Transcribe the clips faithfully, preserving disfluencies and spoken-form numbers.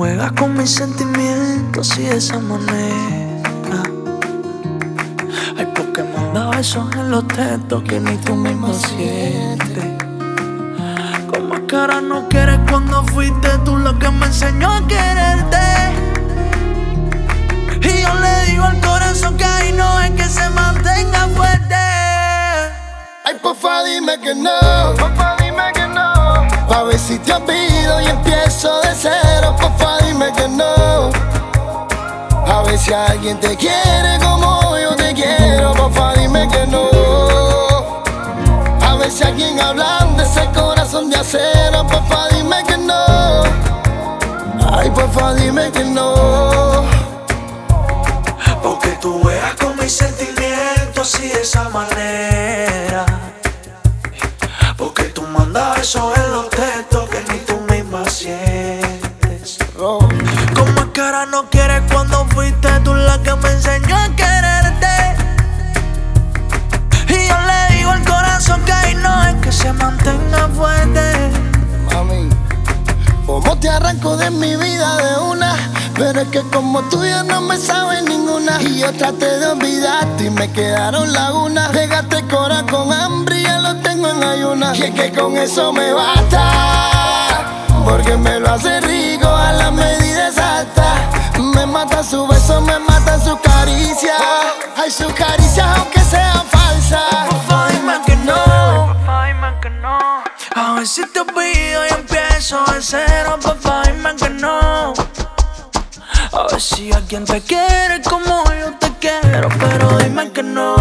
juegas con mis sentimientos y de esa manera. Ay, porque me andaba besos en los tetos que ni tú mismo sientes. Con más cara no quieres cuando fuiste tú lo que me enseñó a quererte. Y yo le digo al corazón que ahí no es que se mantenga fuerte. Ay, porfa, dime que no, porfa, dime que no. Pa' ver si te olvido y empiezo de cero. Porfa, dime que no. A ver si alguien te quiere como yo te quiero. Porfa, dime que no. A ver si alguien hablando de ese corazón de acero. Porfa, dime que no. Ay, porfa, dime que no. Porque tú veas con mis sentimientos y de esa manera. Porque tú mandas eso en los textos que ni tú misma sientes. Oh. Con más cara no quieres cuando fuiste tú la que me enseñó a quererte. Y yo le digo al corazón que ahí no es que se mantenga fuerte. Mami, ¿cómo te arranco de mi vida de una? Pero es que como tú ya no me sabes ninguna. Y yo traté de olvidarte y me quedaron lagunas. Pegaste cora con hambre y ya lo tengo en ayunas. Y es que con eso me basta, porque me lo hace rico a la medida exacta. Me mata su beso, me mata su caricia. Ay, sus caricias aunque sean falsas. Porfa, dime que no. Porfa, dime que no. A ver si te olvido y empiezo de cero. Porfa, dime que no. A ver si alguien te quiere como yo te quiero, pero dime que no.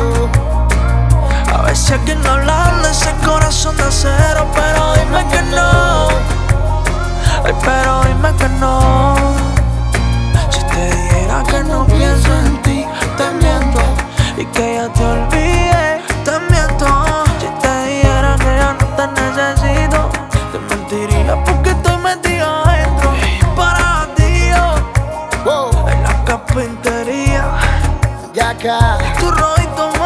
A ver si alguien habla de ese corazón de acero, pero dime que no. Ay, pero dime que no. Si te dijera que no pienso en ti, te miento. Y que ya te olvidé, te miento. Si te dijera que ya no te necesito, te mentiría porque estoy metido adentro. Para ti yo, Wow. en la carpintería, Ya acá. tu rojito